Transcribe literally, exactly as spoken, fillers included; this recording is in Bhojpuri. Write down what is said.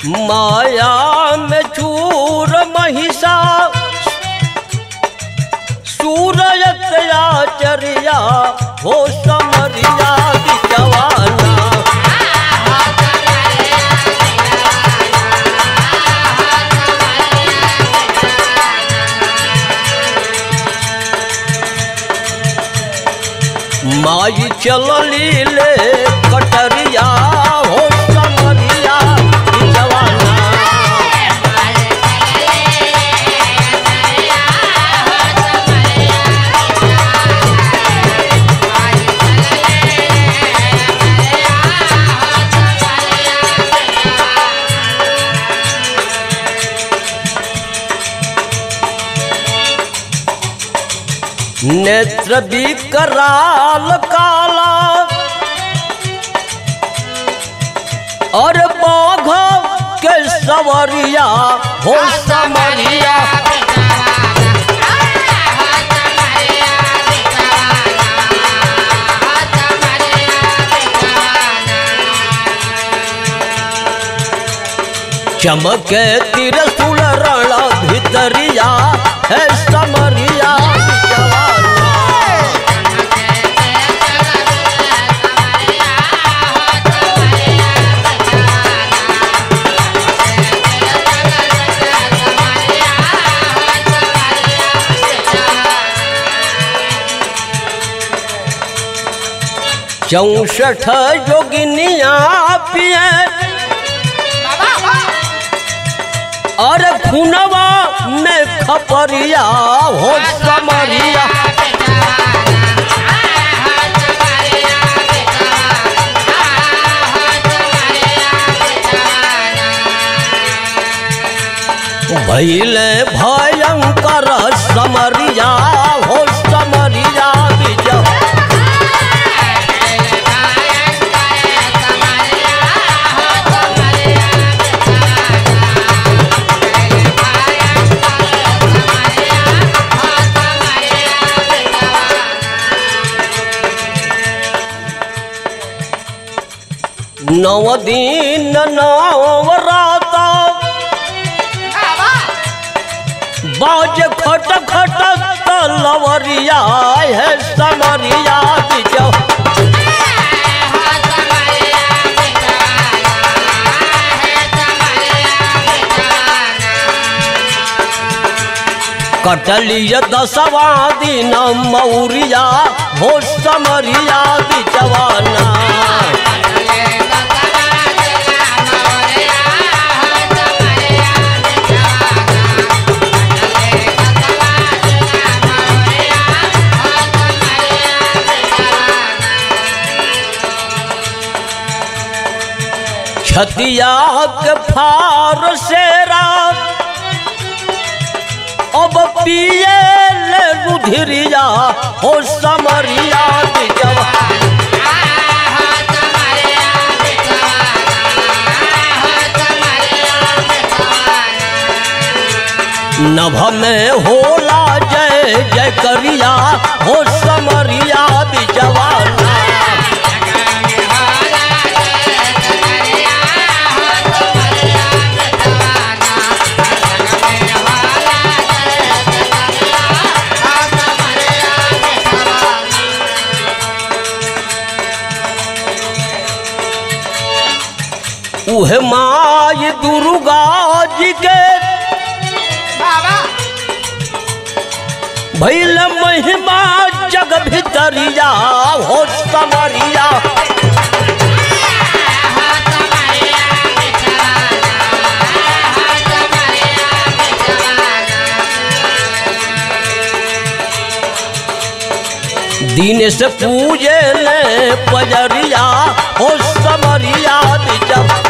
माया में चूर महिषा सूरत आचरिया हो समरिया बिचवाना। माई चलली ले कटरिया हो समरिया बिचवाना। नेत्र विकराल काला और बाघ के सवरिया हो समरिया। चमके त्रिशूल रण भितरिया है समरिया। चौसठ जोगिनिया पिए और खुनवा में खपरिया हो समरिया। भइले भयंकर समरिया हो समरिया बिजवा। नव दिन नव राता बाज खट खट तलवरिया है समरिया बिजवा। कटलिय दसवा दिन मौरिया हो समरिया बिचवाना। छतिया के फार सेरा अब पिए ले रुधिरिया हो समरिया बिचवा। नभ में होला जय जय करिया हो समरिया बिचवाना। उहे माई दुर्गा जी के भइल महिमा जग भितरिया हो समरिया। दिन से पूजे ले पजरिया हो समरिया बिचवा।